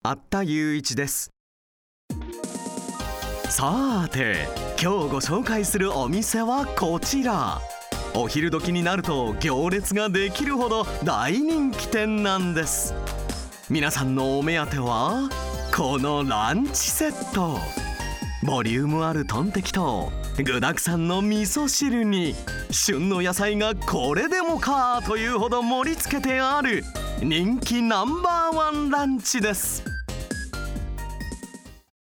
八田雄一です。さて、今日ご紹介するお店はこちら。お昼時になると行列ができるほど大人気店なんです。皆さんのお目当てはこのランチセット。ボリュームあるトンテキと具沢山の味噌汁に旬の野菜がこれでもかというほど盛り付けてある人気ナンバーワンランチです。